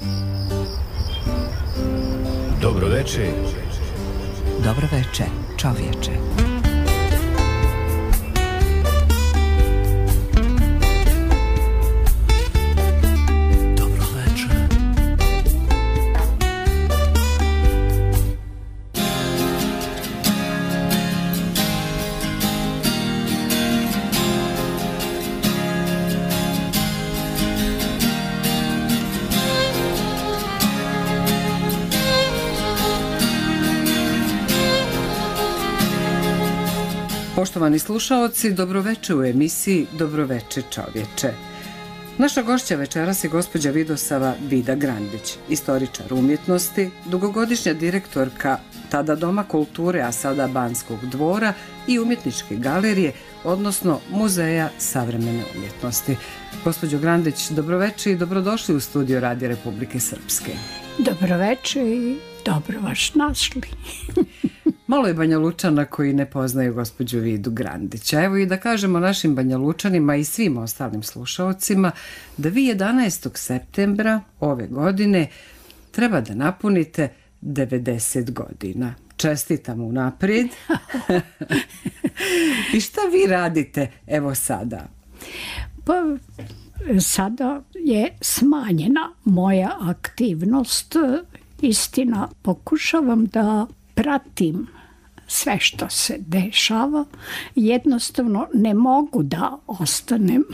Dobroveče. Dobroveče, čovječe. Poštovani slušaoci, dobroveče u emisiji Dobroveče čovječe. Naša gošća večeras je gospođa Vidosava Vida Grandić, istoričar umjetnosti, dugogodišnja direktorka tada Doma kulture, a sada Banskog dvora i umjetničke galerije, odnosno Muzeja savremene umjetnosti. Gospođo Grandić, dobroveče i dobrodošli u studio Radija Republike Srpske. Dobroveče i dobro vas našli. Malo je Banja Lučana koji ne poznaju gospođu Vidu Grandić. A evo i da kažemo našim Banja Lučanima i svim ostalim slušaocima da vi 11. septembra ove godine treba da napunite 90 godina. Čestitam unaprijed. I šta vi radite evo sada? Pa sada je smanjena moja aktivnost. Istina, pokušavam da pratim sve što se dešava. Jednostavno ne mogu da ostanem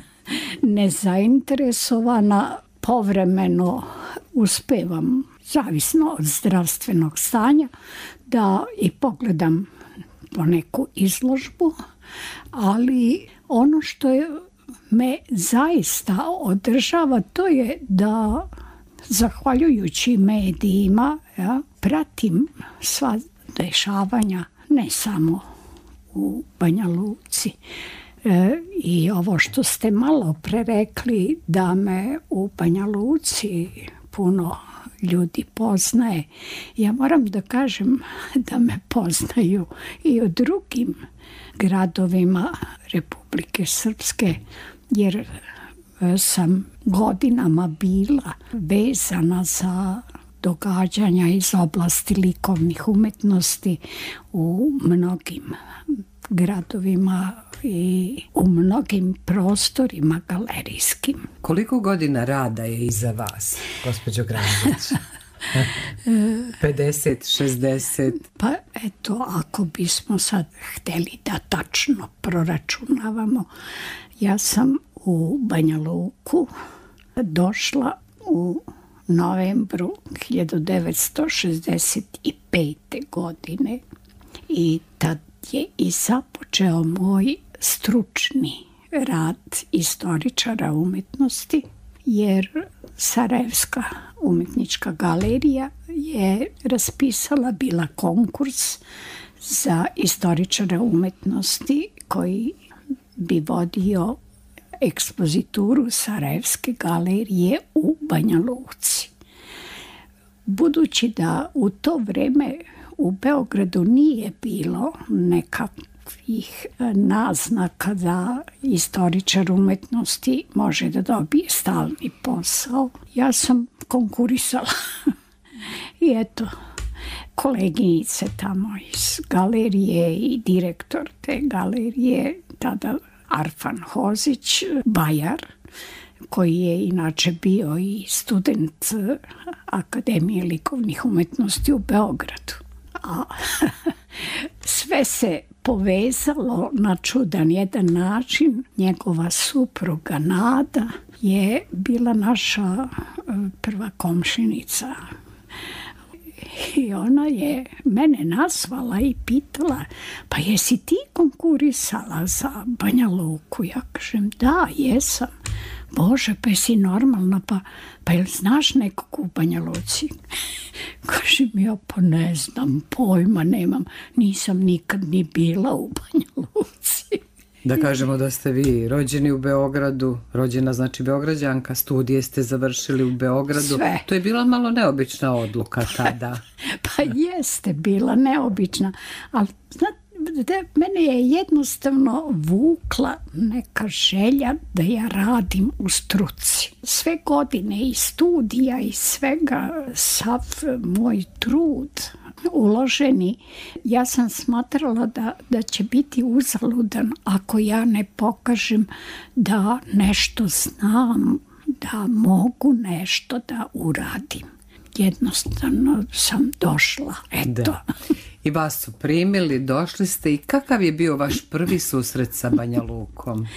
nezainteresovana. Povremeno uspevam, zavisno od zdravstvenog stanja, da i pogledam po neku izložbu, ali ono što me zaista održava to je da zahvaljujući medijima pratim sva dešavanja, ne samo u Banja Luci. I ovo što ste malo pre rekli, da me u Banja Luci puno ljudi poznaje, ja moram da kažem da me poznaju i u drugim gradovima Republike Srpske, jer sam godinama bila vezana za događanja iz oblasti likovnih umetnosti u mnogim gradovima i u mnogim prostorima galerijskim. Koliko godina rada je iza vas, gospođo Grandić? 50, 60? Pa eto, ako bismo sad hteli da tačno proračunavamo, ja sam u Banja Luku došla u novembru 1965. godine i tad je i započeo moj stručni rad istoričara umetnosti, jer Sarajevska umjetnička galerija je raspisala bila konkurs za istoričara umetnosti koji bi vodio ekspozituru Sarajevske galerije u Banja Luci. Budući da u to vreme u Beogradu nije bilo nekakvih naznaka da istoričar umetnosti može da dobije stalni posao, ja sam konkurisala. I eto, koleginice tamo iz galerije i direktor te galerije, tada Arfan Hozić, Bajar, koji je inače bio i student Akademije likovnih umetnosti u Beogradu. A sve se povezalo na čudan jedan način. Njegova supruga Nada je bila naša prva komšinica. I ona je mene nazvala i pitala, pa jesi ti konkurisala za Banja Luku? Ja kažem, da, jesam. Bože, pa jesi normalna, pa jel znaš nekog u Banja Luci? Kažem, ja pa ne znam, pojma nemam, nisam nikad ni bila u Banja Luci. Da kažemo da ste vi rođeni u Beogradu, rođena znači Beograđanka, studije ste završili u Beogradu. Sve. To je bila malo neobična odluka tada. Pa jeste bila neobična, ali mene je jednostavno vukla neka želja da ja radim u struci. Sve godine i studija i svega, sav moj trud uloženi, ja sam smatrala da će biti uzaludan ako ja ne pokažem da nešto znam, da mogu nešto da uradim. Jednostavno sam došla, eto. Da. I vas su primili, došli ste i kakav je bio vaš prvi susret sa Banja Lukom?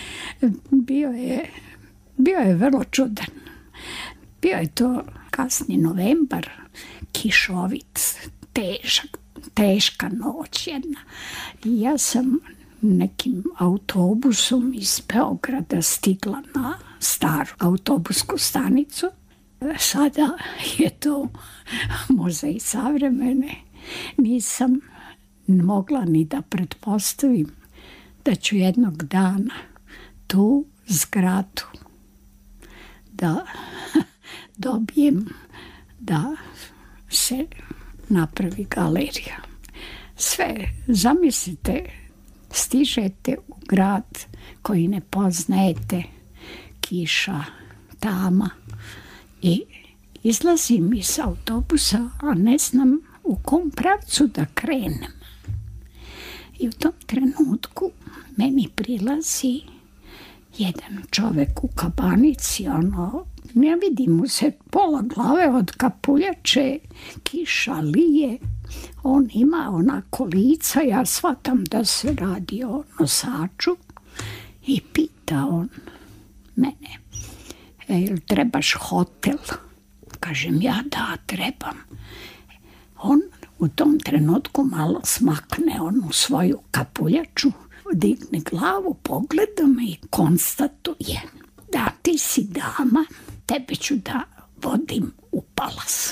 Bio je vrlo čudan. Bio je to kasni novembar, kišovit, teška noć jedna. I ja sam nekim autobusom iz Beograda stigla na staru autobusku stanicu. Sada je to muzej savremene. Nisam mogla ni da pretpostavim da ću jednog dana tu zgradu da dobijem da se napravi galerija. Sve, zamislite, stižete u grad koji ne poznajete, kiša, tama, i izlazim iz autobusa, a ne znam u kom pravcu da krenem. I u tom trenutku meni prilazi jedan čovek u kabanici, ne vidi mu se pola glave od kapuljače, kiša lije, on ima onako lica, ja shvatam da se radi o nosaču i pita on mene, jel trebaš hotel? Kažem ja, da, trebam. On u tom trenutku malo smakne onu svoju kapuljaču, digne glavu, pogleda me i konstatuje da ti si dama, tebe ću da vodim u palas.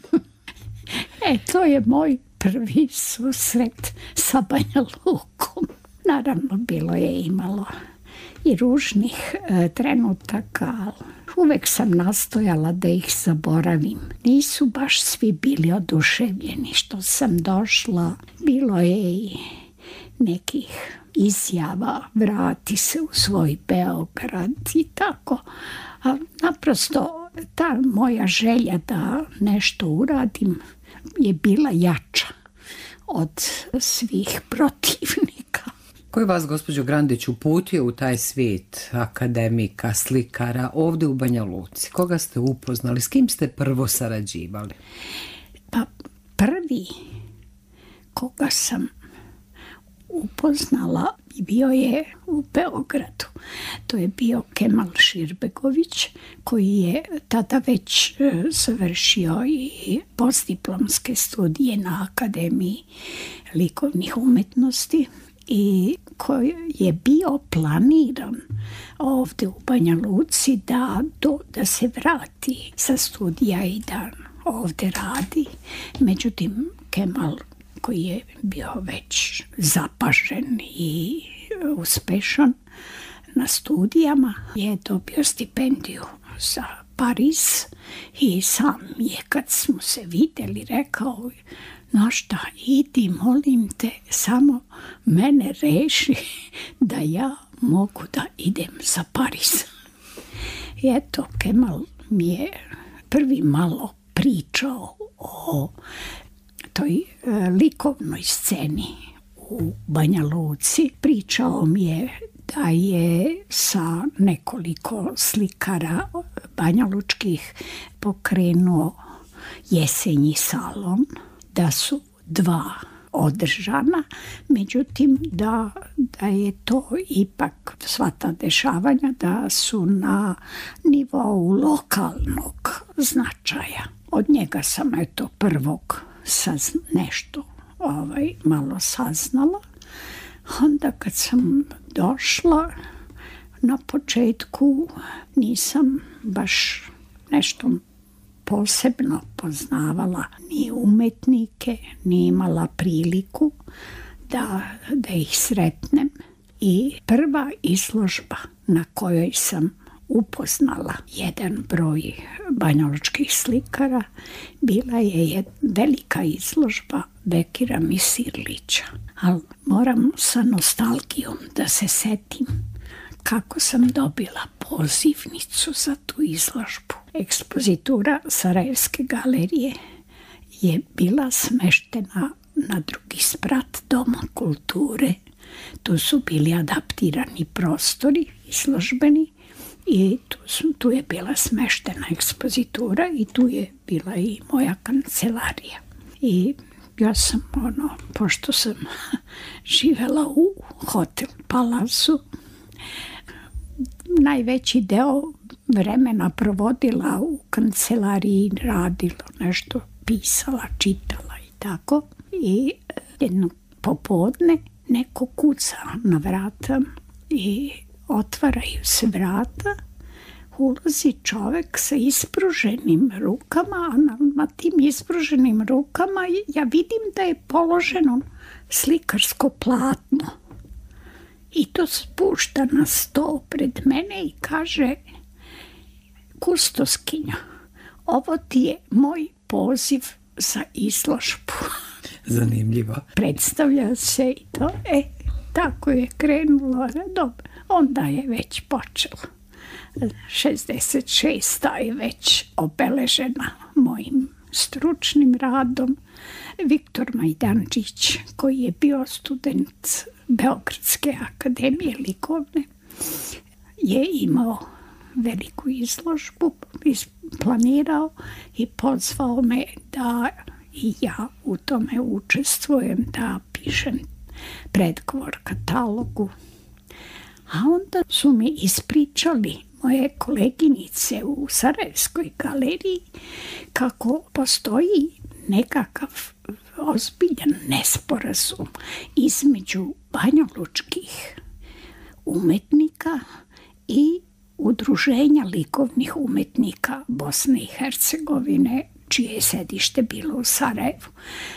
To je moj prvi susret sa Banja Lukom. Naravno, bilo je imalo i ružnih trenutaka. Uvek sam nastojala da ih zaboravim. Nisu baš svi bili oduševljeni što sam došla. Bilo je i nekih izjava, vrati se u svoj Beograd i tako. A naprosto ta moja želja da nešto uradim je bila jača od svih protivnika. Ko je vas, gospođo Grandić, uputio u taj svijet akademika, slikara ovdje u Banja Luci? Koga ste upoznali? S kim ste prvo sarađivali? Pa prvi koga sam upoznala bio je u Beogradu. To je bio Kemal Širbegović, koji je tada već završio i postdiplomske studije na Akademiji likovnih umetnosti i koji je bio planiran ovdje u Banja Luci da se vrati sa studija i da ovdje radi. Međutim, Kemal, koji je bio već zapažen i uspešan na studijama, je dobio stipendiju za Pariz i sam je, kad smo se vidjeli, rekao, no šta, idi, molim te, samo mene reši da ja mogu da idem za Pariz. I eto, Kemal mi je prvi malo pričao o toj likovnoj sceni u Banja Luci. Pričao mi je da je sa nekoliko slikara banjalučkih pokrenuo jesenji salon, da su 2 održana, međutim da je to ipak sva ta dešavanja da su na nivou lokalnog značaja. Od njega sam prvog nešto malo saznala. Onda kad sam došla, na početku nisam baš nešto posebno poznavala ni umetnike, ni imala priliku da ih sretnem. I prva izložba na kojoj sam upoznala jedan broj banjalučkih slikara bila je velika izložba Bekira Misirlića. Ali moram sa nostalgijom da se setim kako sam dobila pozivnicu za tu izložbu. Ekspozitura Sarajevske galerije je bila smeštena na drugi sprat Doma kulture. Tu su bili adaptirani prostori izložbeni i tu je bila smeštena ekspozitura i tu je bila i moja kancelarija. I ja sam, pošto sam živela u Hotel Palasu, najveći deo vremena provodila u kancelariji, radila nešto, pisala, čitala i tako. I jedno popodne neko kuca na vrata i otvaraju se vrata, ulazi čovek sa ispruženim rukama, a na tim ispruženim rukama ja vidim da je položeno slikarsko platno. I to spušta na sto pred mene i kaže: kustoskinja, ovo ti je moj poziv za izložbu. Zanimljivo. Predstavlja se i to. Tako je krenulo. Dobro, onda je već počelo. 66. je već obeležena mojim stručnim radom. Viktor Majdandžić, koji je bio student Beogradske akademije likovne, je imao veliku izložbu, planirao i pozvao me da i ja u tome učestvujem, da pišem predgovor katalogu. A onda su mi ispričali moje koleginice u Sarajevskoj galeriji kako postoji nekakav ozbiljan nesporazum između banjalučkih umetnika i Udruženja likovnih umetnika Bosne i Hercegovine, čije je sedište bilo u Sarajevu,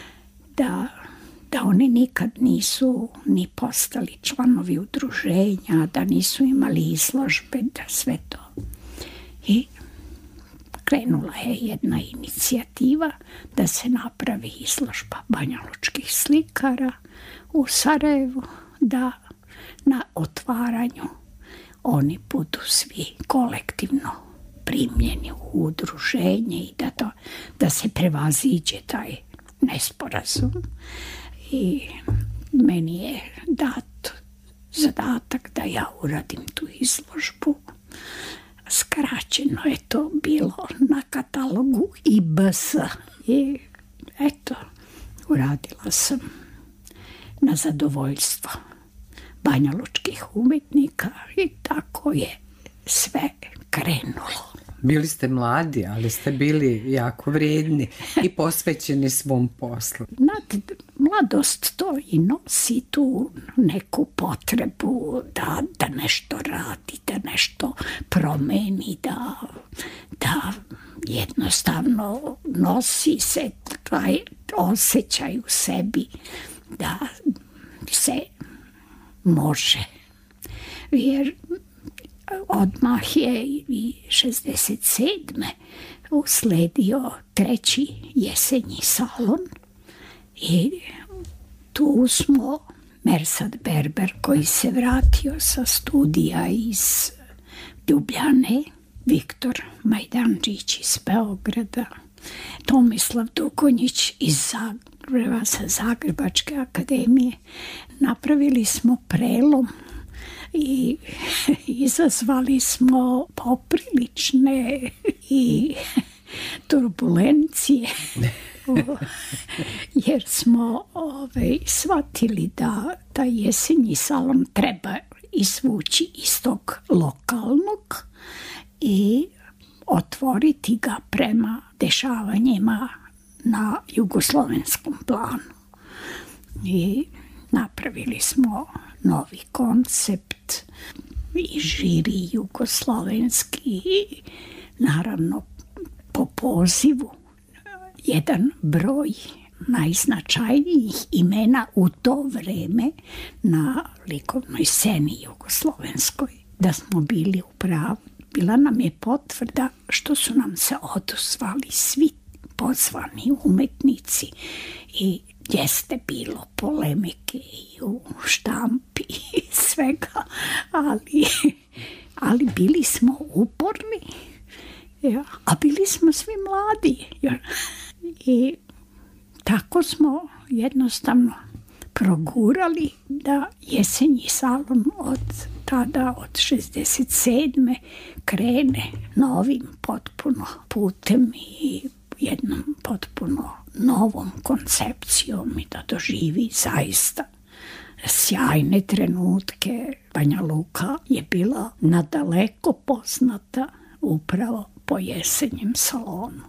da oni nikad nisu ni postali članovi udruženja, da nisu imali izložbe, da sve to. I krenula je jedna inicijativa da se napravi izložba banjalučkih slikara u Sarajevu, da na otvaranju oni budu svi kolektivno primljeni u udruženje i da se prevaziđe taj nesporazum. I meni je dat zadatak da ja uradim tu izložbu. Skraćeno je to bilo na katalogu IBS. I eto, uradila sam na zadovoljstvo banjalučkih umetnika i tako je sve krenulo. Bili ste mladi, ali ste bili jako vrijedni i posvećeni svom poslu. Mladost to i nosi tu neku potrebu da nešto radi, da nešto promeni, da jednostavno nosi se taj osjećaj u sebi da se može. Jer odmah je i 67. usledio 3. jesenji salon i tu smo Mersad Berber, koji se vratio sa studija iz Ljubljane, Viktor Majdandžić iz Beograda, Tomislav Dugonjić iz Zagreba, sa Zagrebačke akademije. Napravili smo prelom i izazvali smo poprilične i turbulencije jer smo shvatili da taj jesenji salon treba izvući iz tog lokalnog i otvoriti ga prema dešavanjima na jugoslovenskom planu. I napravili smo novi koncept i žiri jugoslovenski i naravno po pozivu jedan broj najznačajnijih imena u to vreme na likovnoj sceni jugoslovenskoj. Da smo bili u pravu, bila nam je potvrda što su nam se odazvali svi pozvani umetnici i jeste bilo polemike i u štampi i svega, ali bili smo uporni, ja, a bili smo svi mladi. Ja. I tako smo jednostavno progurali da jesenji salon od tada, od 67. krene novim potpuno putem i jednom potpuno novom koncepcijom i da doživi zaista sjajne trenutke. Banja Luka je bila nadaleko poznata upravo po jesenjem salonu.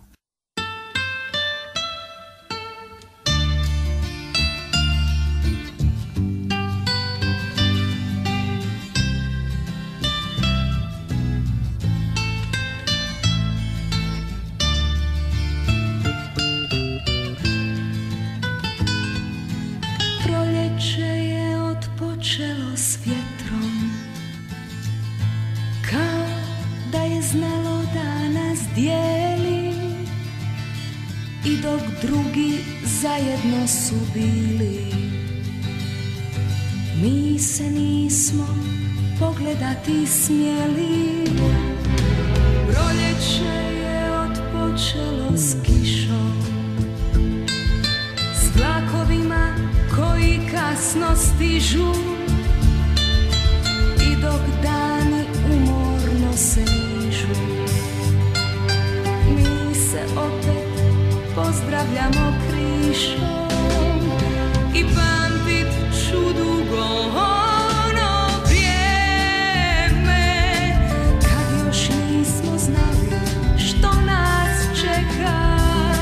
Počelo s vjetrom, kao da je znalo da nas dijeli, i dok drugi zajedno su bili, mi se nismo pogledati smjeli. Proljeće je odpočelo s kišom, s vlakovima koji kasno stižu, i dok dani umorno se nižu, mi se opet pozdravljamo krišom i pamtit ću dugo ono vrijeme kad još nismo znali što nas čeka.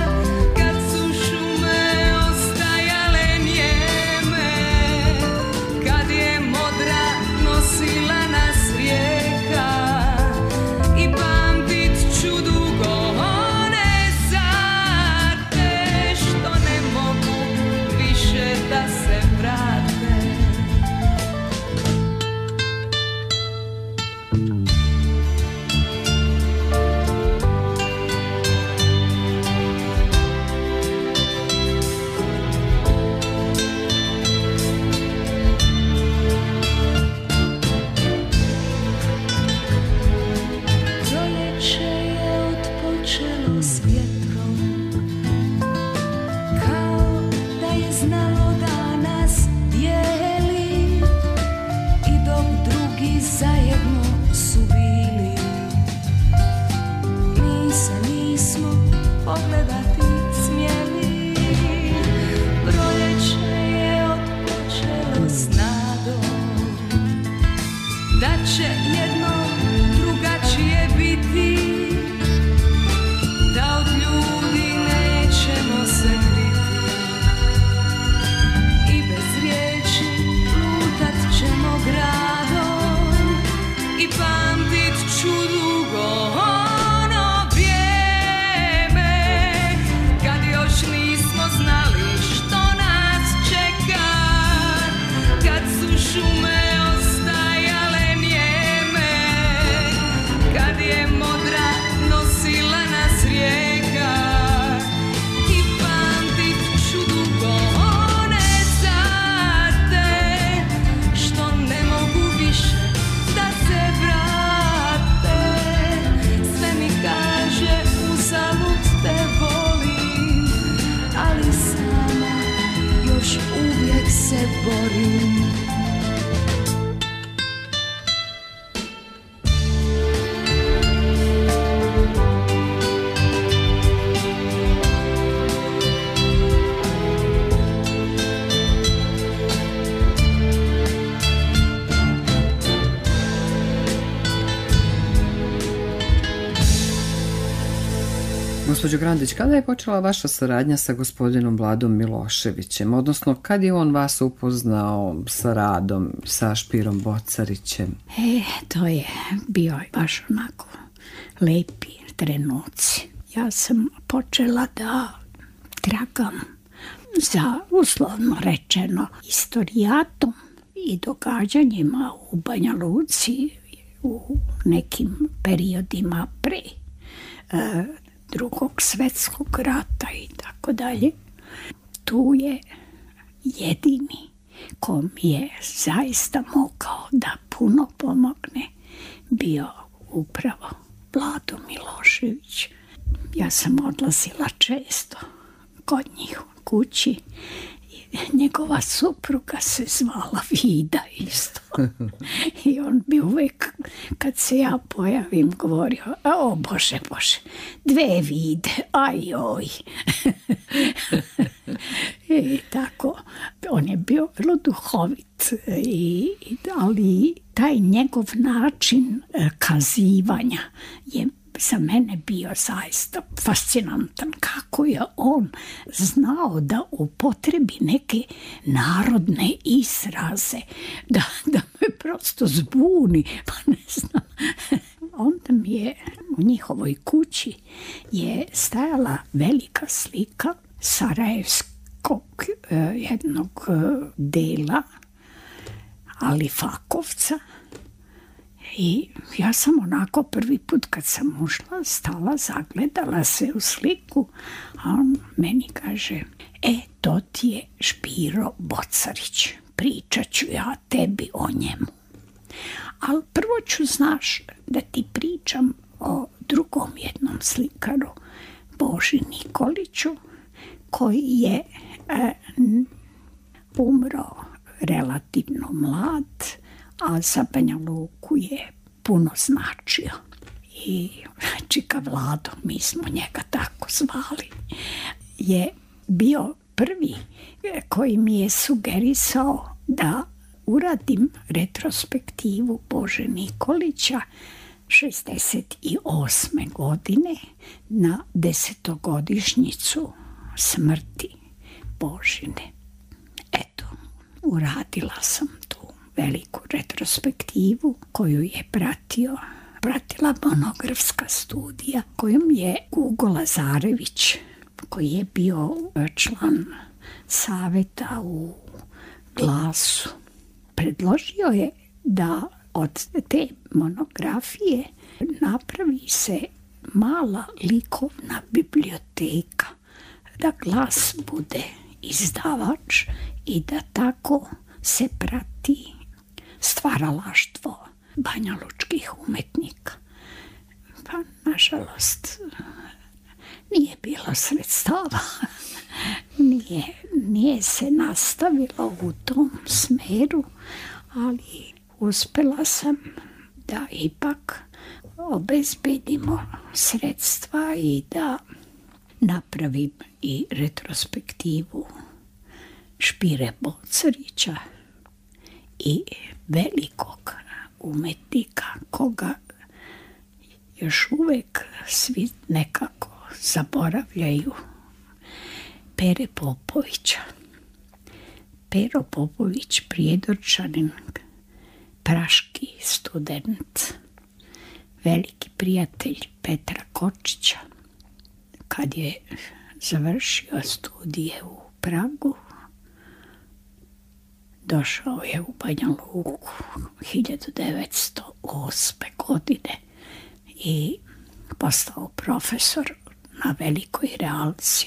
Gospođo Grandić, kada je počela vaša saradnja sa gospodinom Vladom Miloševićem, odnosno kad je on vas upoznao sa radom sa Špirom Bocarićem? To je bio baš onako lepi trenuci. Ja sam počela da tragam za, uslovno rečeno, istorijatom i događanjima u Banja Luci u nekim periodima pre Drugog svjetskog rata i tako dalje. Tu je jedini ko mi je zaista mogao da puno pomogne bio upravo Vlado Milošević. Ja sam odlazila često kod njih u kući. Njegova supruga se zvala Vida isto. I on bi uvek, kad se ja pojavim, govorio, o Bože, Bože, 2 Vide, ajoj. I tako, on je bio vrlo duhovit, ali taj njegov način kazivanja je za mene bio zaista fascinantan. Kako je on znao da upotrebi neke narodne izraze, da me prosto zbuni, pa ne znam. Onda mi je u njihovoj kući je stajala velika slika sarajevskog jednog dela Alifakovca. I ja sam onako prvi put kad sam ušla, stala, zagledala se u sliku, a on meni kaže, to ti je Špiro Bocarić, pričat ću ja tebi o njemu. Ali prvo ću, znaš, da ti pričam o drugom jednom slikaru, Boži Nikoliću, koji je umro relativno mlad, a za Banja Luku je puno značio. I čika Vlado, mi smo njega tako zvali, je bio prvi koji mi je sugerisao da uradim retrospektivu Bože Nikolića 68. godine na 10-godišnjicu smrti Božine. Eto, uradila sam tu veliku retrospektivu koju je pratila monografska studija kojom je Hugo Lazarević, koji je bio član saveta u Glasu, predložio je da od te monografije napravi se mala likovna biblioteka, da Glas bude izdavač i da tako se prati stvaralaštvo banjalučkih umetnika. Pa, nažalost, nije bilo sredstava. Nije se nastavilo u tom smeru, ali uspela sam da ipak obezbedimo sredstva i da napravim i retrospektivu Špire Bocarića i velikog umetnika koga još uvek svi nekako zaboravljaju, Pere Popovića. Pero Popović, Prijedorčanin, praški student, veliki prijatelj Petra Kočića. Kad je završio studije u Pragu, došao je u Banja Luku 1908. godine i postao profesor na Velikoj Realci.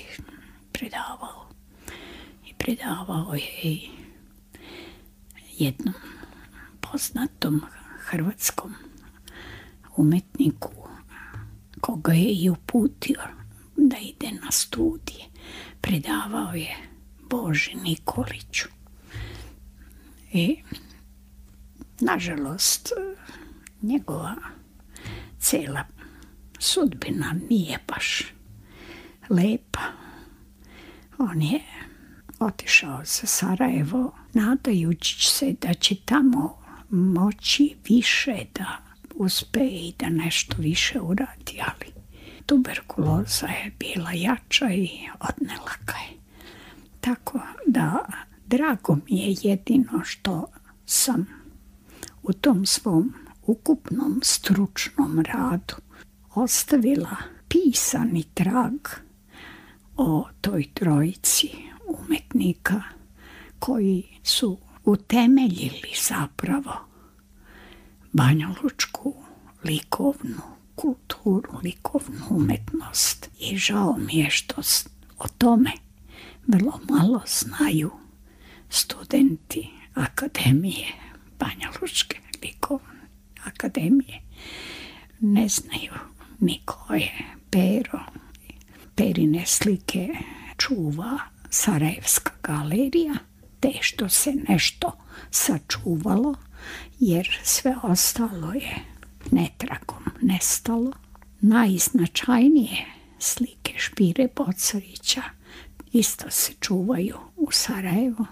Predavao je i jednom poznatom hrvatskom umetniku koga je i uputio da ide na studije. Predavao je Boži Nikoliću. I, nažalost, njegova cela sudbina nije baš lepa. On je otišao za Sarajevo, nadajući se da će tamo moći više da uspe i da nešto više uradi, ali tuberkuloza je bila jača i odnela ga je. Tako da drago mi je jedino što sam u tom svom ukupnom stručnom radu ostavila pisani trag o toj trojici umetnika koji su utemeljili zapravo banjalučku likovnu kulturu, likovnu umetnost. I žao mi je što o tome vrlo malo znaju studenti akademije, Banjalučke likovne akademije, ne znaju ni ko je Pero. Perine slike čuva Sarajevska galerija, te što se nešto sačuvalo, jer sve ostalo je netragom nestalo. Najznačajnije slike Špire Bocarića isto se čuvaju u Sarajevu.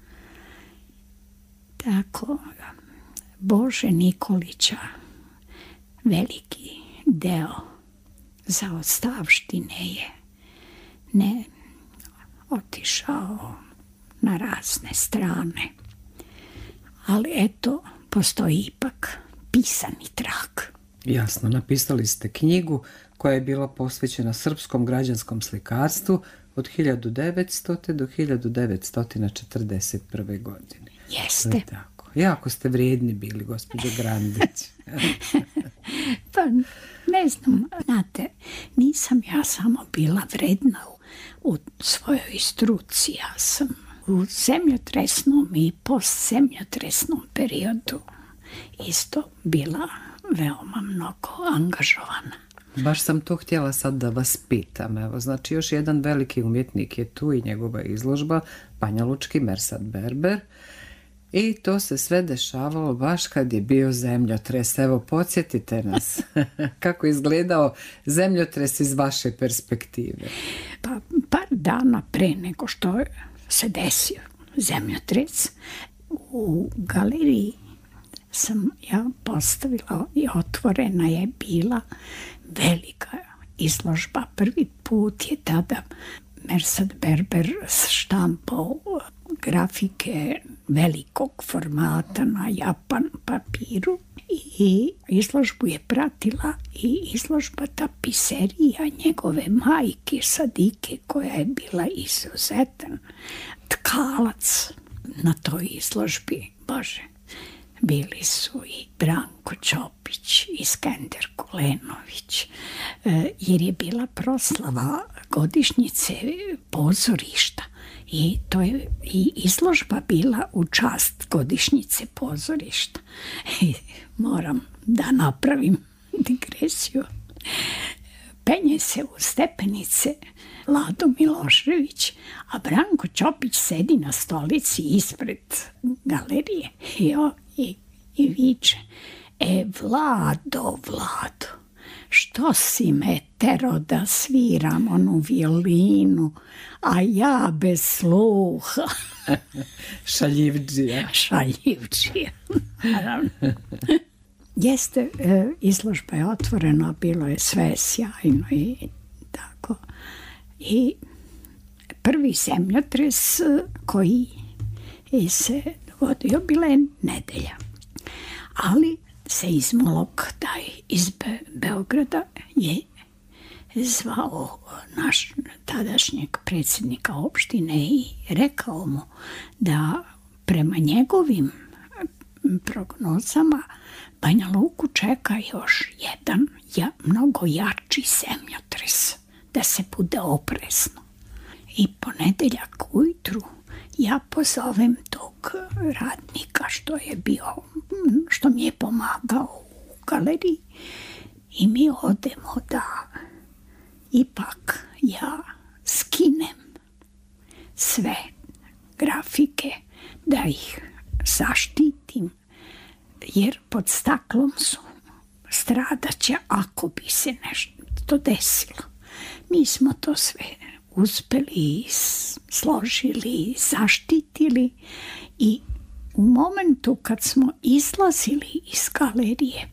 Tako, Bože Nikolića veliki deo zaostavštine je ne otišao na razne strane. Ali eto, postoji ipak pisani trag. Jasno, napisali ste knjigu koja je bila posvećena srpskom građanskom slikarstvu od 1900. do 1941. godine. Jeste. Tako. Jako ste vrijedni bili, gospođo Grandić. Pa ne znam, znate, nisam ja samo bila vredna u svojoj struci. Ja sam u zemljotresnom i postzemljotresnom periodu isto bila veoma mnogo angažovana. Baš sam to htjela sad da vas pitam. Evo, znači još jedan veliki umjetnik je tu i njegova izložba, banjalučki Mersat Berber. I to se sve dešavalo baš kad je bio zemljotres. Evo, podsjetite nas kako je izgledao zemljotres iz vaše perspektive. Pa par dana pre nego što se desio zemljotres, u galeriji sam ja postavila i otvorena je bila velika izložba. Prvi put je tada Mersat Berber štampao grafike velikog formata na japan papiru i izložbu je pratila i izložba tapiserija njegove majke Sadike, koja je bila izuzetan tkalac na toj izložbi. Bože, bili su i Branko Ćopić i Skender Kulenović, jer je bila proslava godišnjice pozorišta i to je i izložba bila u čast godišnjice pozorišta. I moram da napravim digresiju. Penje se u stepenice Lado Milošević, a Branko Ćopić sedi na stolici ispred galerije i viče: Vlado, što si me tero da sviram onu violinu, a ja bez sluha. Šaljivdžija. Naravno. Jeste, izložba je otvorena, bilo je sve sjajno i tako. I prvi zemljotres koji se dogodio bila je nedelja. Ali seizmolog taj iz Beograda je zvao naš tadašnjeg predsjednika opštine i rekao mu da prema njegovim prognozama Banja Luku čeka još jedan mnogo jači zemljotres, da se bude oprezno. I ponedeljak ujutru ja pozovem tog radnika što mi je pomagao u galeriji i mi odemo da ipak ja skinem sve grafike, da ih zaštitim, jer pod staklom su, stradaće ako bi se nešto desilo. Mi smo to sve uspeli, složili, zaštitili i u momentu kad smo izlazili iz galerije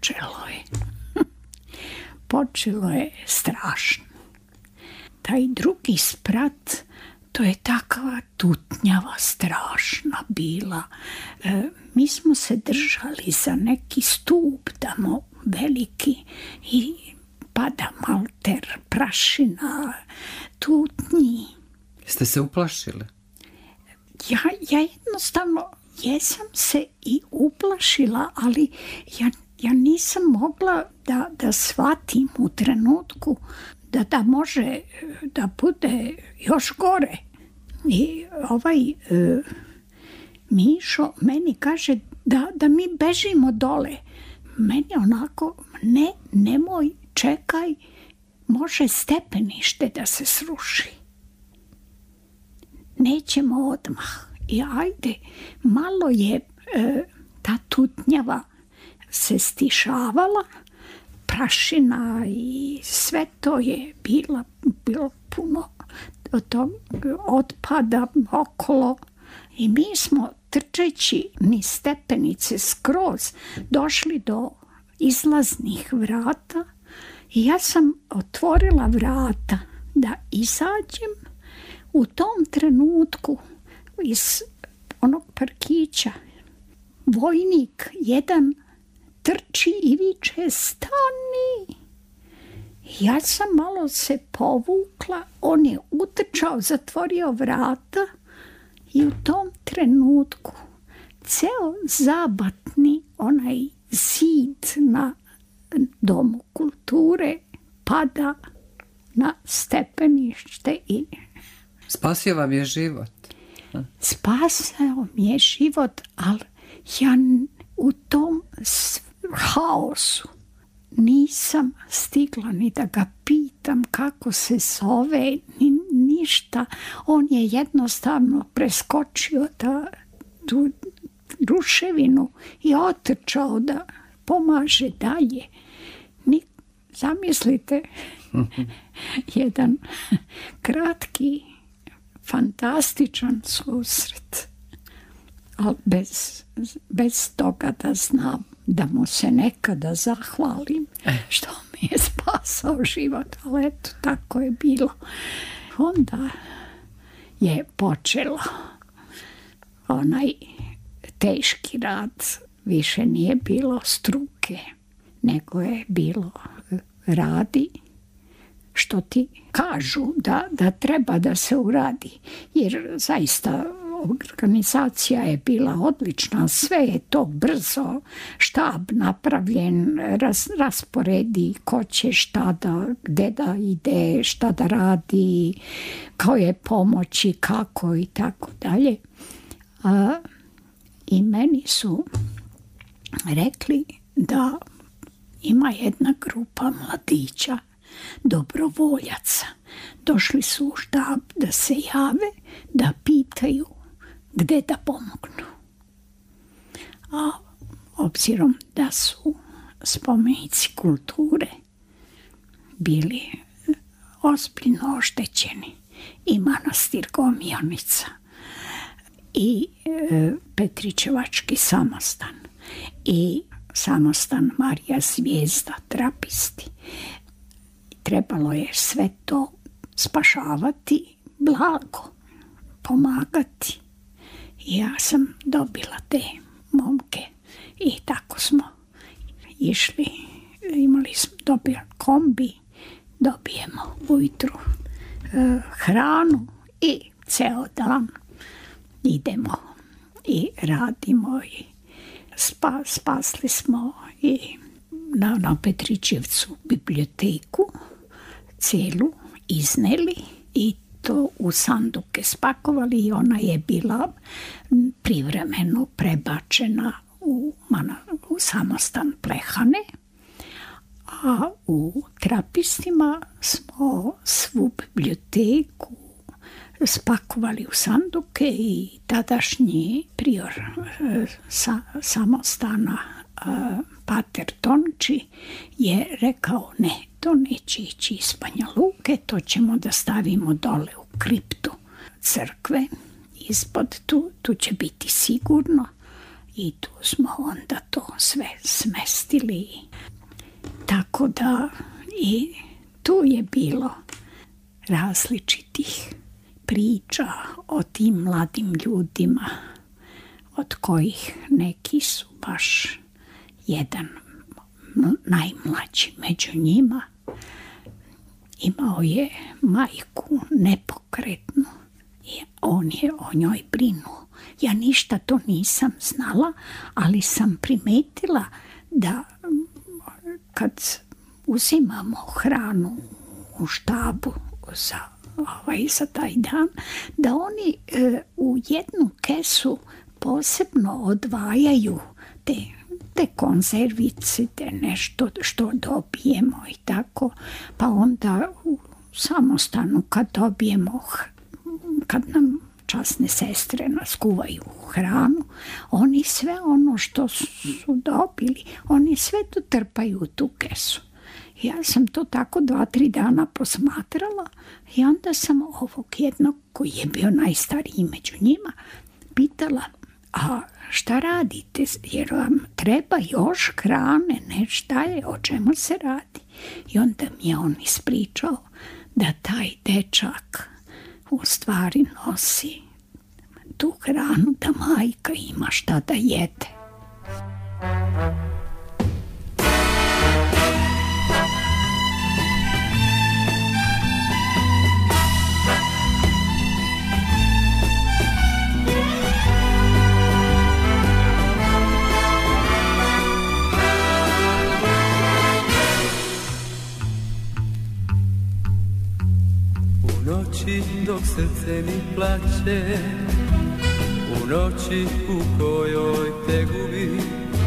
počelo je strašno. Taj drugi sprat, to je takva tutnjava strašna bila. Mi smo se držali za neki stup tamo veliki i pada malter, prašina, tutnji. Jeste se uplašili? Ja jednostavno jesam se i uplašila, ali ja nisam mogla da shvatim u trenutku da može da bude još gore. I Mišo meni kaže da mi bežimo dole. Meni onako, nemoj, čekaj, može stepenište da se sruši. Nećemo odmah. I ajde, malo je ta tutnjava se stišavala, prašina i sve to je bilo puno tog otpada okolo. I mi smo trčeći niz stepenice skroz došli do izlaznih vrata i ja sam otvorila vrata da izađem. U tom trenutku iz onog parkića vojnik jedan trči i viče stani. Ja sam malo se povukla, on je utrčao, zatvorio vrata i u tom trenutku ceo zabatni onaj zid na Domu kulture pada na stepenište i spasio vam je život. Spasao mi je život, ali ja u tom haosu nisam stigla ni da ga pitam kako se zove, ni ništa. On je jednostavno preskočio tu ruševinu i otrčao da pomaže dalje. Zamislite, jedan kratki, fantastičan susret, ali bez toga da znam da mu se nekada zahvalim što mi je spasao život, ali eto, tako je bilo. Onda je počelo onaj teški rad, više nije bilo struke, nego je bilo radi što ti kažu da treba da se uradi, jer zaista organizacija je bila odlična, sve je to brzo, štab napravljen, rasporedi ko će šta gde da ide, šta da radi, koje pomoći, kako i tako dalje. I meni su rekli da ima jedna grupa mladića, dobrovoljaca. Došli su u štab da se jave, da pitaju gde da pomognu. A obzirom da su spomenici kulture bili ozbiljno oštećeni, i manastir Gomionica i Petričevački samostan i samostan Marija Zvijezda, trapisti, trebalo je sve to spašavati, blago pomagati. Ja sam dobila te momke i tako smo išli, imali smo dobio kombi, dobijemo ujutru hranu i ceo dan idemo i radimo i spasli smo i na Petričevcu biblioteku celu izneli i to u sanduke spakovali i ona je bila privremeno prebačena u samostan Plehane, a u Trapistima smo svu biblioteku spakovali u sanduke i tadašnji prior samostana pater Tonči je rekao ne, to neće ići iz Banja Luke, to ćemo da stavimo dole u kriptu crkve ispod, tu će biti sigurno, i tu smo onda to sve smestili. Tako da i tu je bilo različitih priča o tim mladim ljudima, od kojih neki su baš jedan najmlađi među njima. Imao je majku nepokretnu i on je o njoj brinuo. Ja ništa to nisam znala, ali sam primetila da kad uzimamo hranu u štabu za taj dan, da oni u jednu kesu posebno odvajaju te konzervice, te nešto što dobijemo i tako, pa onda u samostanu kad dobijemo, kad nam časne sestre nas kuvaju hranu, oni sve ono što su dobili, oni sve to trpaju u tu kesu. Ja sam to tako 2-3 dana posmatrala i onda sam ovog jednog koji je bio najstariji među njima pitala, a šta radite, jer vam treba još hrane, ne šta je, o čemu se radi? I onda mi je on ispričao da taj dečak u stvari nosi tu hranu da majka ima šta da jede. noći dok srce mi plaće, u noći u kojoj te gubi,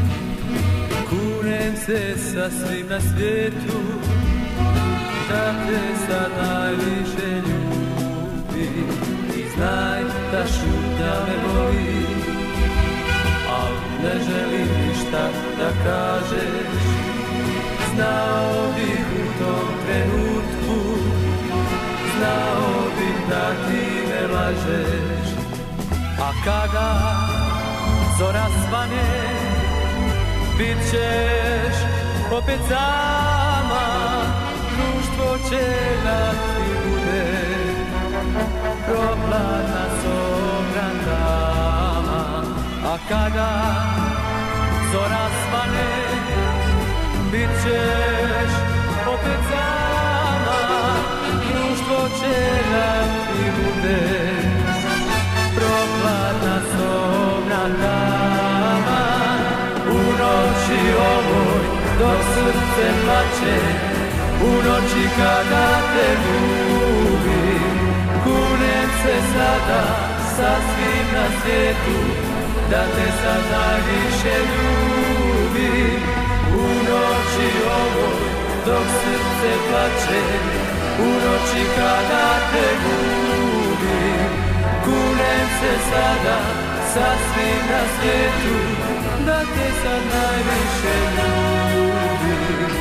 kunem se sa svim na svijetu, da te sad najviše ljubi. I znaj da šutnja me boli, al ne želim ništa da kažeš. Znao bih u tom trenutku, znao bih da ti ne lažeš. A kada zora svane, bit ćeš opet sama, društvo će da ti bude proplatna sobran dama. A kada zora svane, bit ćeš opet sama, društvo će da ti bude proplatna sobran dama. U noći ovoj dok srce plače, u noći kada te ljubim, kunem se sada sa svim na svijetu, da te sad najviše ljubim. U noći ovoj dok srce plače, u noći kada te ljubim, kunem se sada sa svim na svijetu, da te sad najviše ljubim.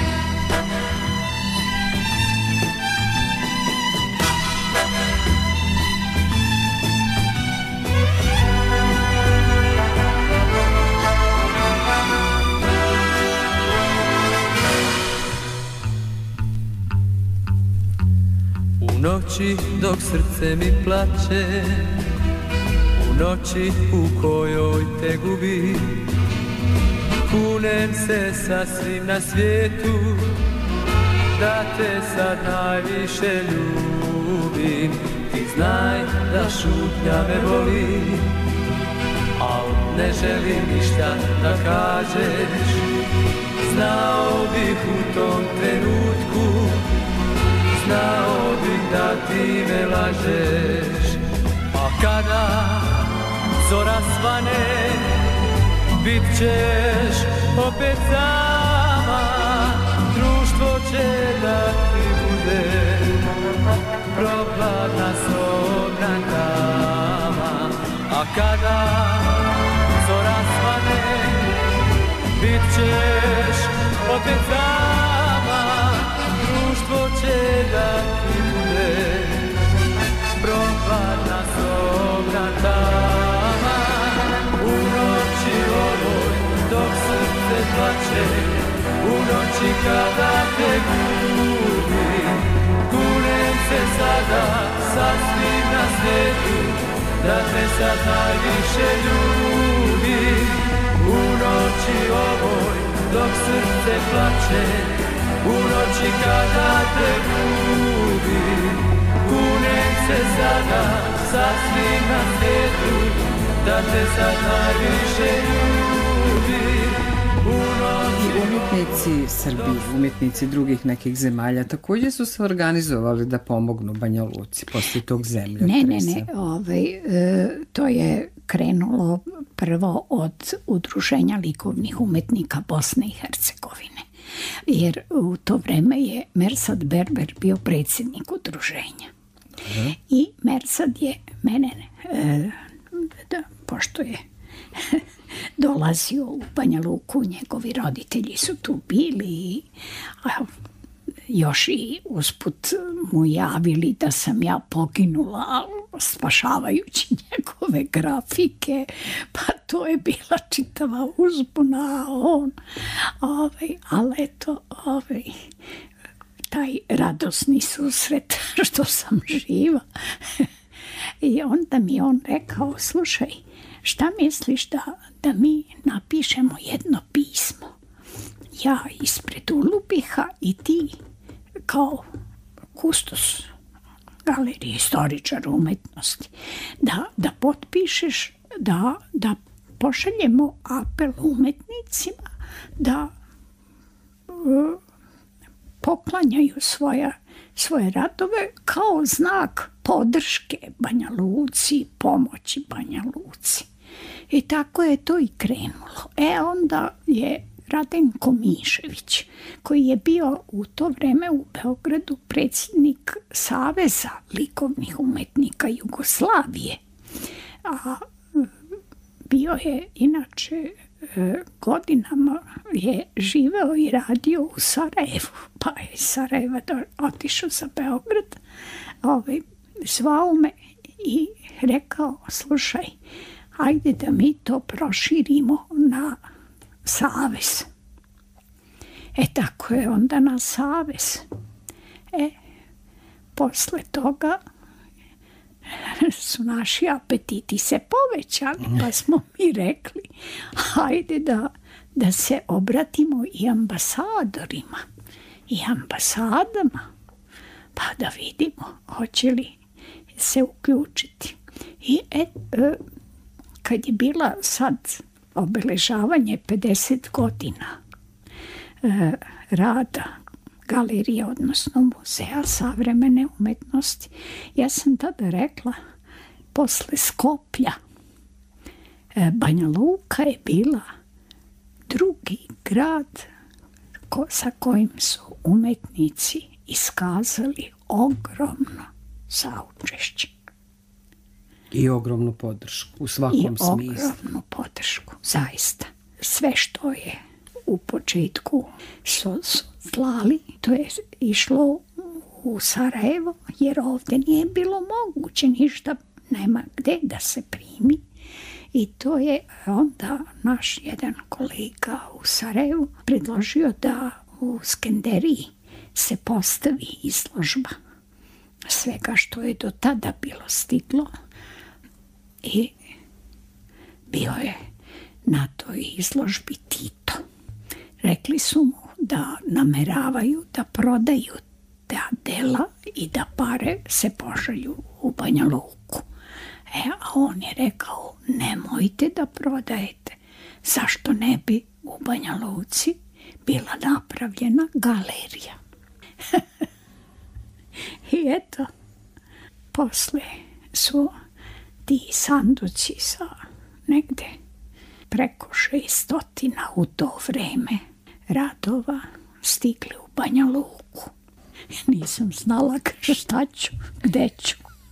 U noći dok srce mi plače, u noći u kojoj te gubi, kunem se sa svim na svijetu, da te sad najviše ljubim. Ti znaj da šutnja me boli, al ne želim ništa da kažeš. Znao bih u tom trenutku, znao bih da ti ne lažeš. A kada zora svane, bit ćeš opet sama, društvo će da ti bude proplatna sobran dama. A kada zora svane, bit ćeš opet sama, društvo će da ti bude proplatna sobran dama. U noći ovoj dok srce plače, u noći kada te gubim, kunem se sada sa svim na svijetu, da te sad najviše ljubim. U noći ovoj dok srce plače, u noći kada te ljubim, kunem se sada sa svim na svijetu, da te sad najviše ljubim. I umjetnici Srbiji, umjetnici drugih nekih zemalja također su se organizovali da pomognu Banja Luci poslije tog zemljotresa. Ne, to je krenulo prvo od Udruženja likovnih umetnika Bosne i Hercegovine. Jer u to vreme je Mersad Berber bio predsjednik udruženja. I Mersad je mene, pošto je dolazio u Banja Luku, njegovi roditelji su tu bili, još i usput mu javili da sam ja poginula spašavajući njegove grafike, pa to je bila čitava uzbuna, ali eto, taj radosni susret što sam živa. I onda mi on rekao, slušaj, šta misliš da mi napišemo jedno pismo? Ja ispred Ulubiha i ti kao kustos galerije, istoričar umetnosti, da potpišeš, da pošaljemo apel umetnicima da poklanjaju svoje radove kao znak podrške Banja Luci, pomoći Banja Luci. I tako je to i krenulo. Onda je Radenko Mišević, koji je bio u to vreme u Beogradu predsjednik Saveza likovnih umetnika Jugoslavije, a bio je inače godinama je živeo i radio u Sarajevu, pa je iz Sarajeva otišao za Beograd, zvao me i rekao, slušaj, ajde da mi to proširimo na savez. Tako je onda na savez. Posle toga su naši apetiti se povećali, pa smo mi rekli, hajde da se obratimo i ambasadorima i ambasadama, pa da vidimo hoće li se uključiti. I kad je bila sad obeležavanje 50 godina rada galerije, odnosno Muzeja savremene umetnosti, ja sam tada rekla, posle Skoplja, Banja Luka je bila drugi grad sa kojim su umetnici iskazali ogromno saučešće. I ogromnu podršku u svakom smislu. I ogromnu podršku, zaista. Sve što je u početku su slali, to je išlo u Sarajevo, jer ovdje nije bilo moguće ništa, nema gde da se primi. I to je onda naš jedan kolega u Sarajevu predložio da u Skenderiji se postavi izložba svega što je do tada bilo stiglo. I bio je na toj izložbi Tito. Rekli su mu da nameravaju da prodaju ta dela i da pare se pošalju u Banja Luku. A on je rekao, nemojte da prodajete. Zašto ne bi u Banja Luci bila napravljena galerija? I eto, posle su ti sanduci sa negde preko 600 u to vreme radova stigli u Banja Luku. Nisam znala šta ću, gde ću.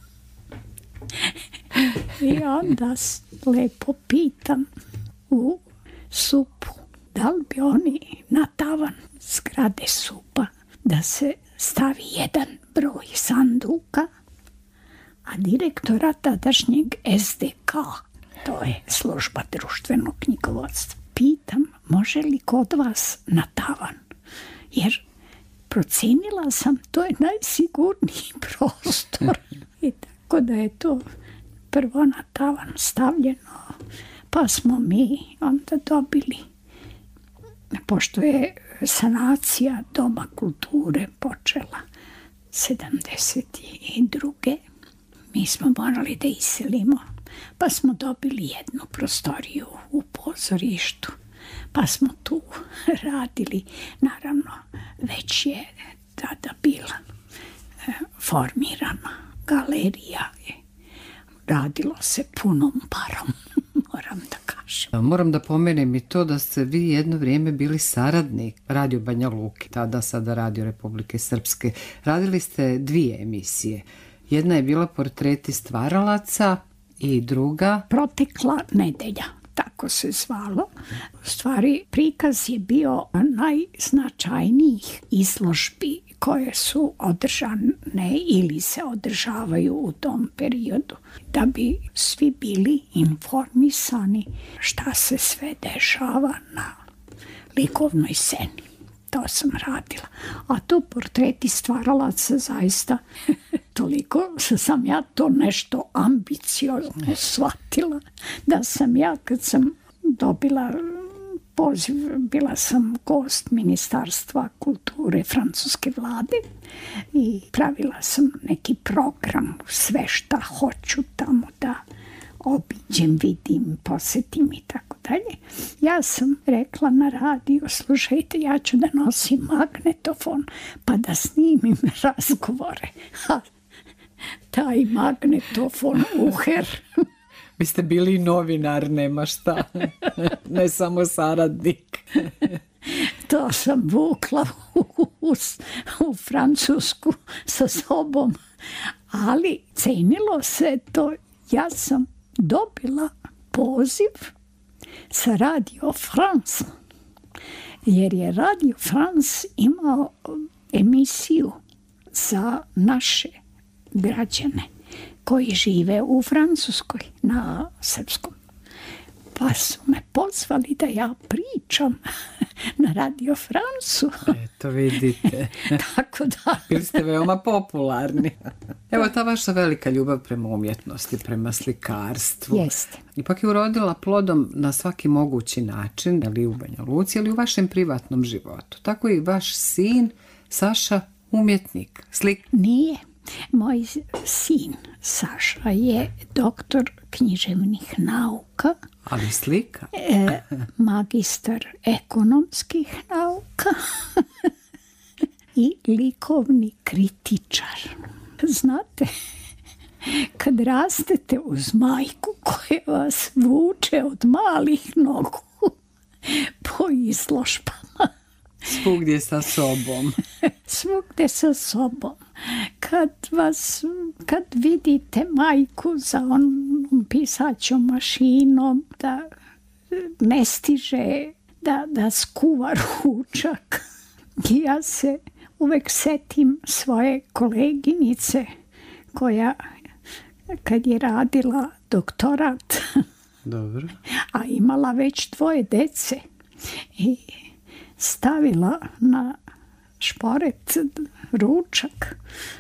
I onda lepo pitam u SUP-u da li bi oni na tavan zgrade SUP-a da se stavi jedan broj sanduka, a direktora tadašnjeg SDK, to je služba društvenog knjigovodstva, pitam može li kod vas na tavan, jer procenila sam to je najsigurniji prostor. I tako da je to prvo na tavan stavljeno, pa smo mi onda dobili, pošto je sanacija Doma kulture počela 72. Mi smo morali da iselimo, pa smo dobili jednu prostoriju u pozorištu, pa smo tu radili. Naravno, već je tada bila formirana galerija. Radilo se punom parom. moram da kažem. Moram da pomenem i to da ste vi jedno vrijeme bili saradnik Radio Banja Luke, tada sada Radio Republike Srpske. Radili ste 2 emisije. Jedna je bila Portreti stvaralaca i druga Protekla nedelja, tako se zvalo. U stvari, prikaz je bio najznačajnijih izložbi koje su održane ili se održavaju u tom periodu, da bi svi bili informisani šta se sve dešava na likovnoj sceni. To sam radila. A tu Portreti stvaralaca zaista toliko sam ja to nešto ambiciozno shvatila da sam ja kad sam dobila poziv, bila sam gost Ministarstva kulture francuske vlade i pravila sam neki program, sve šta hoću tamo da obiđem, vidim, posetim i tako dalje. Ja sam rekla na radiju, slušajte, ja ću da nosim magnetofon pa da snimim razgovore. A taj magnetofon uher. Vi ste bili novinar, nema šta, ne samo saradnik. To sam vukla u Francusku sa sobom, ali cenilo se to. Ja sam dobila poziv sa Radio France, jer je Radio France imao emisiju za naše građane koji žive u Francuskoj na srpskom. Pa su me pozvali da ja pričam na Radio Francu. Eto vidite. Tako da. Bili ste veoma popularni. Evo ta vaša velika ljubav prema umjetnosti, prema slikarstvu. Jeste. Ipak je urodila plodom na svaki mogući način, ali u Banja Luci, ali u vašem privatnom životu. Tako i vaš sin, Saša, umjetnik, slik. Nije. Moj sin Saša je doktor književnih nauka, ali slika. Magistar ekonomskih nauka i likovni kritičar. Znate, kad rastete uz majku koja vas vuče od malih nogu po izložbama, svugdje sa sobom. Svugdje sa sobom. Kad vidite majku za onom pisaćom mašinom da ne stiže da skuva ručak. Ja se uvek setim svoje koleginice koja kad je radila doktorat, dobro, a imala već 2 dece i stavila na šporet ručak,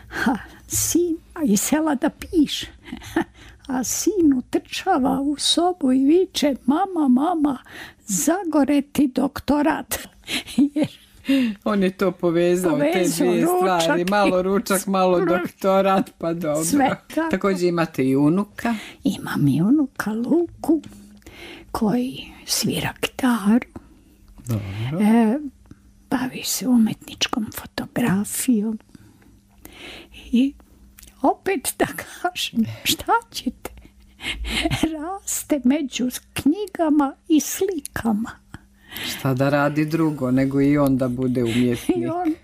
i sela da piše, a sin utrčava u sobu i viče: mama, zagore ti doktorat. Jer on je to povezao te 2 stvari, malo ručak, malo doktorat, pa dobro. Sve tako. Također imate i unuka. Imam i unuka Luku koji svira gitaru. Dobro. Bavi se umetničkom fotografijom i opet da kažem, šta ćete, raste među knjigama i slikama. Šta da radi drugo nego i on da bude umjetnik. I on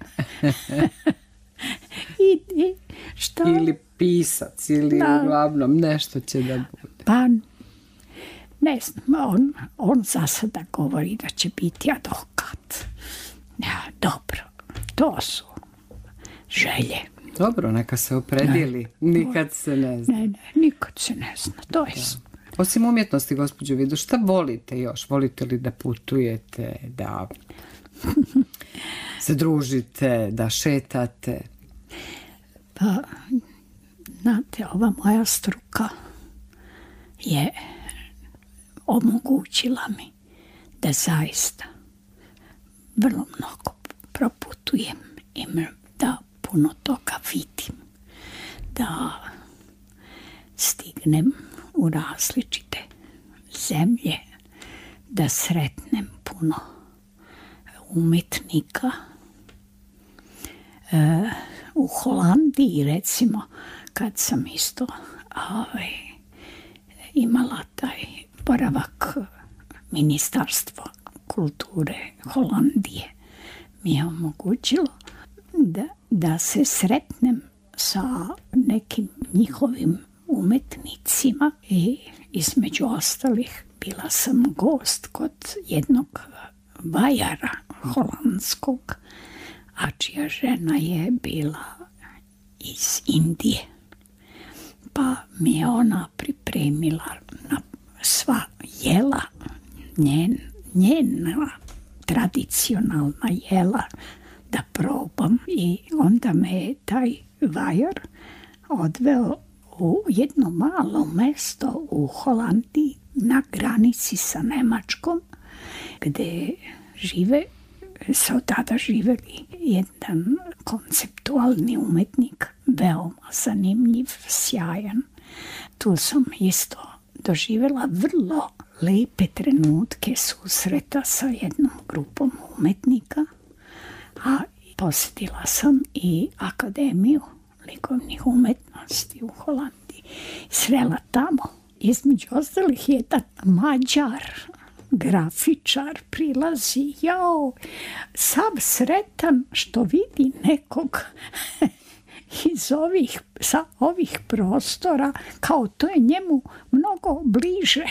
šta? Ili pisac ili uglavnom nešto će da bude. Pa ne znam, on za sada govori da će biti advokat. Ja, dobro, to su želje. Dobro, neka se opredijeli. Nikad se ne zna. Ne, nikad se ne zna, to je sve. Osim umjetnosti, gospođo Vido, šta volite još? Volite li da putujete, da se družite, da šetate? Pa, znate, ova moja struka je omogućila mi da zaista vrlo mnogo proputujem i da puno toga vidim, da stignem u različite zemlje, da sretnem puno umetnika. U Holandiji, recimo, kad sam isto imala taj boravak Ministarstva kulture Holandije mi je omogućilo da se sretnem sa nekim njihovim umetnicima i između ostalih bila sam gost kod jednog vajara holandskog, a čija žena je bila iz Indije. Pa mi je ona pripremila na sva jela, njena tradicionalna jela da probam, i onda me je taj vajar odveo u jedno malo mesto u Holandiji na granici sa Nemačkom, gde su tada živeli jedan konceptualni umetnik, veoma zanimljiv, sjajan. Tu sam isto doživjela vrlo lepe trenutke susreta sa jednom grupom umetnika, a posjetila sam i Akademiju likovnih umetnosti u Holandiji. Srela tamo, između ostalih, jedan Mađar, grafičar, prilazi, sav sretan što vidi nekog sa ovih prostora, kao to je njemu mnogo bliže.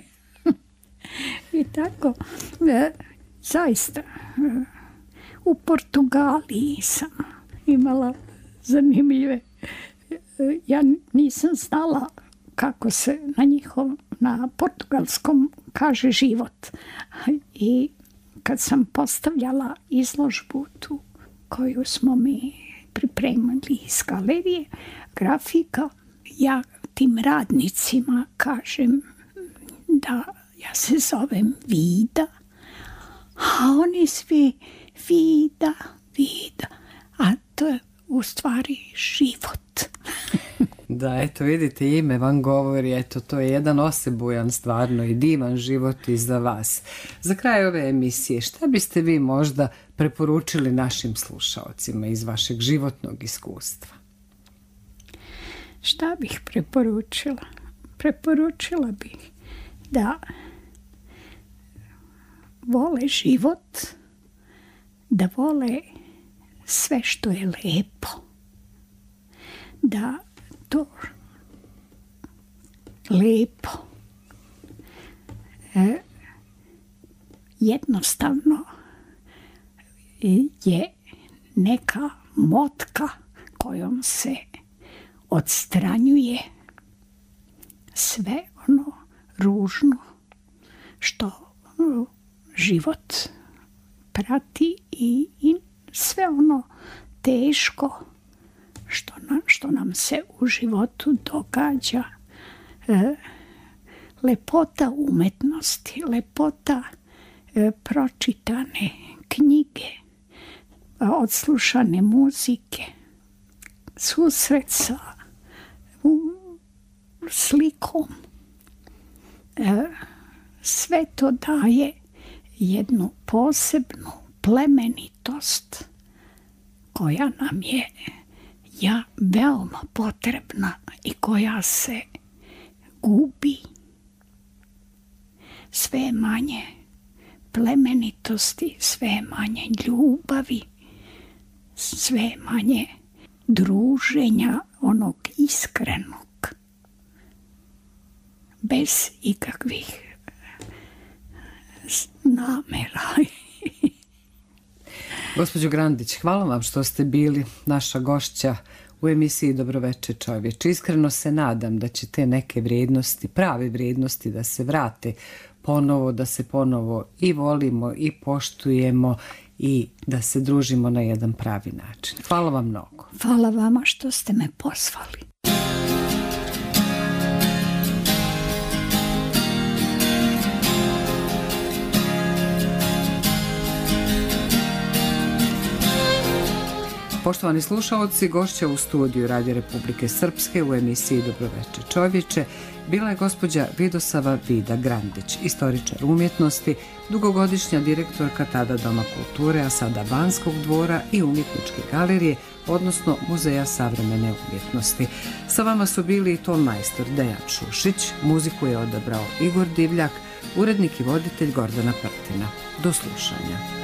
I tako, zaista, u Portugaliji sam imala zanimljive, ja nisam znala kako se na portugalskom kaže život. I kad sam postavljala izložbu tu koju smo mi pripremili iz galerije grafika, ja tim radnicima kažem da ja se zovem Vida, a oni svi Vida, a to je u stvari život. Da, eto vidite, ime vam govori, eto to je jedan osebujan, stvarno i divan život i za vas. Za kraj ove emisije, šta biste vi možda preporučili našim slušaocima iz vašeg životnog iskustva? Šta bih preporučila? Preporučila bih da vole život, da vole sve što je lepo, da to lepo jednostavno je neka motka kojom se odstranjuje sve ono ružno što život prati i sve ono teško što nam se u životu događa. Lepota umetnosti, lepota pročitane knjige, odslušane muzike, susret sa slikom. Sve to daje jednu posebnu plemenitost koja nam je veoma potrebna i koja se gubi. Sve manje plemenitosti, sve manje ljubavi, sve manje druženja onog iskrenog, bez ikakvih namera. Gospođo Grandić, hvala vam što ste bili naša gošća u emisiji Dobroveče čovječe. Iskreno se nadam da će te neke vrijednosti, prave vrijednosti, da se vrate ponovo, da se ponovo i volimo i poštujemo i da se družimo na jedan pravi način. Hvala vam mnogo. Hvala vama što ste me pozvali. Poštovani slušaoci, gošća u studiju Radio Republike Srpske u emisiji Dobroveče čovječe bila je gospođa Vidosava Vida Grandić, istoričar umjetnosti, dugogodišnja direktorka tada Doma kulture, a sada Banskog dvora i umjetničke galerije, odnosno Muzeja savremene umjetnosti. Sa vama su bili i ton majstor Dejan Šušić, muziku je odabrao Igor Divljak, urednik i voditelj Gordana Prtina. Do slušanja.